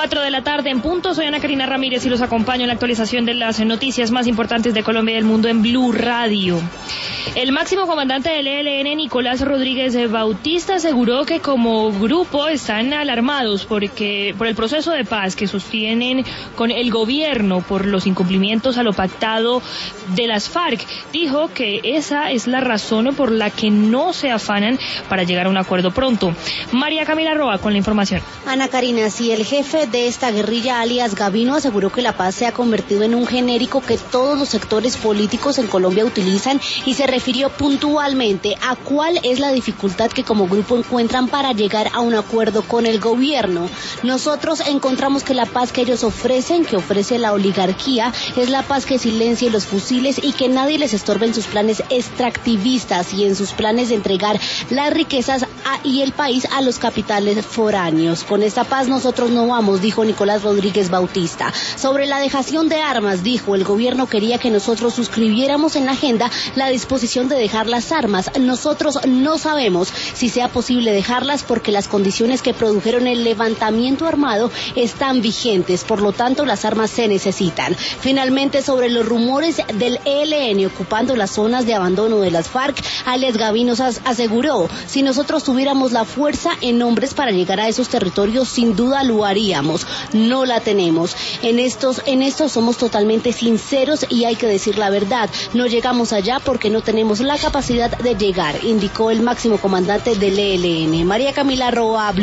4 de la tarde en punto. Soy Ana Karina Ramírez y los acompaño en la actualización de las noticias más importantes de Colombia y del mundo en Blue Radio. El máximo comandante del ELN, Nicolás Rodríguez Bautista, aseguró que como grupo están alarmados por el proceso de paz que sostienen con el gobierno por los incumplimientos a lo pactado de las FARC. Dijo que esa es la razón por la que no se afanan para llegar a un acuerdo pronto. María Camila Roa con la información. Ana Karina, si el jefe de esta guerrilla, alias Gavino, aseguró que la paz se ha convertido en un genérico que todos los sectores políticos en Colombia utilizan y se refirió puntualmente a cuál es la dificultad que como grupo encuentran para llegar a un acuerdo con el gobierno. Nosotros encontramos que la paz que ellos ofrecen, que ofrece la oligarquía, es la paz que silencia los fusiles y que nadie les estorbe en sus planes extractivistas y en sus planes de entregar las riquezas y el país a los capitales foráneos. Con esta paz nosotros no vamos, dijo Nicolás Rodríguez Bautista. Sobre la dejación de armas, dijo, el gobierno quería que nosotros suscribiéramos en la agenda la disposición de dejar las armas. Nosotros no sabemos si sea posible dejarlas porque las condiciones que produjeron el levantamiento armado están vigentes, por lo tanto las armas se necesitan. Finalmente, sobre los rumores del ELN ocupando las zonas de abandono de las FARC, alias Gavino aseguró, si nosotros tuviéramos la fuerza en hombres para llegar a esos territorios, sin duda lo haríamos. No la tenemos. En estos somos totalmente sinceros y hay que decir la verdad. No llegamos allá porque no tenemos la capacidad de llegar, indicó el máximo comandante del ELN. María Camila Roa.